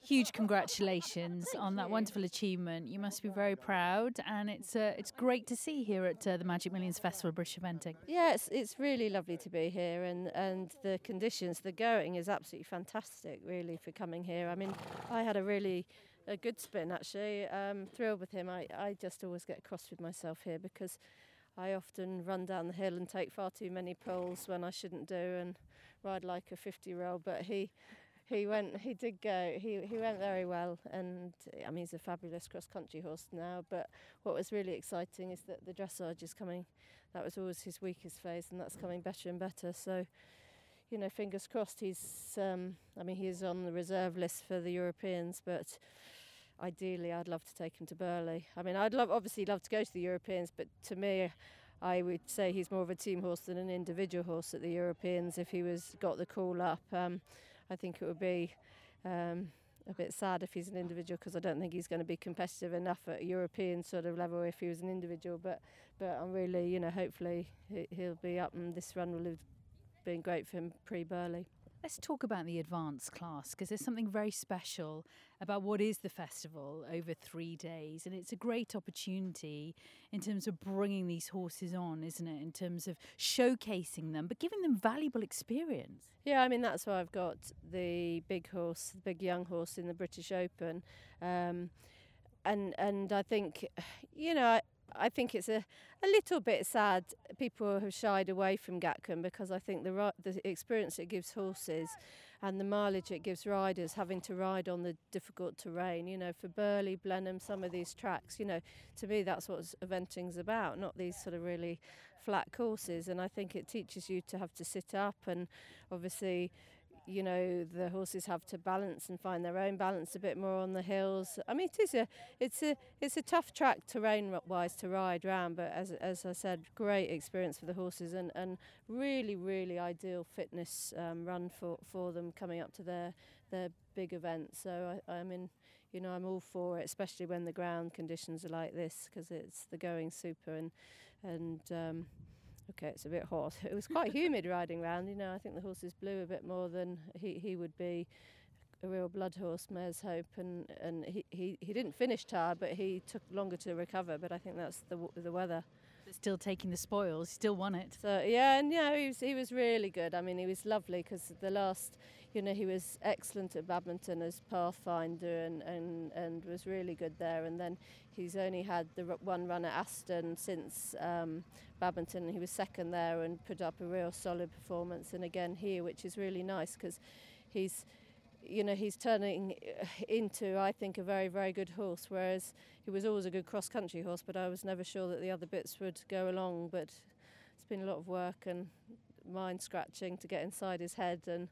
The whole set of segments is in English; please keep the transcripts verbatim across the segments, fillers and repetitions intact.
Huge congratulations Thank on that you. wonderful achievement. You must be very proud, and it's uh, it's great to see here at uh, the Magic Millions Festival of British Eventing. Yeah, it's, it's really lovely to be here, and, and the conditions, the going is absolutely fantastic, really, for coming here. I mean, I had a really a good spin, actually. Um, thrilled with him. I, I just always get cross with myself here because I often run down the hill and take far too many poles when I shouldn't do and ride like a fifty-year-old, but he... He went. He did go. He he went very well, and I mean he's a fabulous cross-country horse now. But what was really exciting is that the dressage is coming. That was always his weakest phase, and that's coming better and better. So, you know, fingers crossed. He's. Um, I mean, he's on the reserve list for the Europeans, but ideally, I'd love to take him to Burghley. I mean, I'd love obviously love to go to the Europeans, but to me, I would say he's more of a team horse than an individual horse at the Europeans. If he was got the call up. Um, I think it would be um, a bit sad if he's an individual because I don't think he's going to be competitive enough at a European sort of level if he was an individual. But but I'm really, you know, hopefully he'll be up, and this run will have been great for him pre-Burghley. Let's talk about the advanced class, because there's something very special about what is the festival over three days. And it's a great opportunity in terms of bringing these horses on, isn't it? In terms of showcasing them, but giving them valuable experience. Yeah, I mean, that's why I've got the big horse, the big young horse in the British Open. Um, and, and I think, you know, I, I think it's a, a little bit sad people have shied away from Gatcombe because I think the the experience it gives horses and the mileage it gives riders having to ride on the difficult terrain, you know, for Burghley, Blenheim, some of these tracks, you know, to me that's what eventing's about, not these sort of really flat courses. And I think it teaches you to have to sit up, and obviously, you know, the horses have to balance and find their own balance a bit more on the hills. I mean, it is a, it's a, it's a tough track terrain-wise to ride round, but as as I said, great experience for the horses, and, and really, really ideal fitness um, run for, for them coming up to their their big event. So I, I mean, you know, I'm all for it, especially when the ground conditions are like this, because it's the going super and and. Um, Okay, it's a bit hot. It was quite humid riding round. You know, I think the horses blew a bit more than he, he would be. A real blood horse, Mare's Hope, and, and he, he, he didn't finish tired, but he took longer to recover. But I think that's the the weather. But still taking the spoils, still won it. So yeah, and yeah, he was he was really good. I mean, he was lovely because the last, you know, he was excellent at Badminton as Pathfinder, and, and, and was really good there. And then he's only had the one run at Aston since um, Badminton, and he was second there and put up a real solid performance. And again here, which is really nice because he's. You know, he's turning into, I think, a very, very good horse, whereas he was always a good cross-country horse, but I was never sure that the other bits would go along. But it's been a lot of work and mind-scratching to get inside his head. And,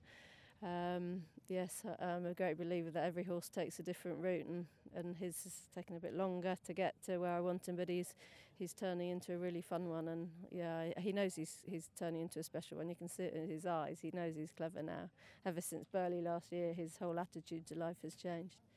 um, yes, I'm a great believer that every horse takes a different route, and, and his is taking a bit longer to get to where I want him, but he's he's turning into a really fun one. And, yeah, he knows he's he's turning into a special one. You can see it in his eyes. He knows he's clever now. Ever since Burghley last year, his whole attitude to life has changed.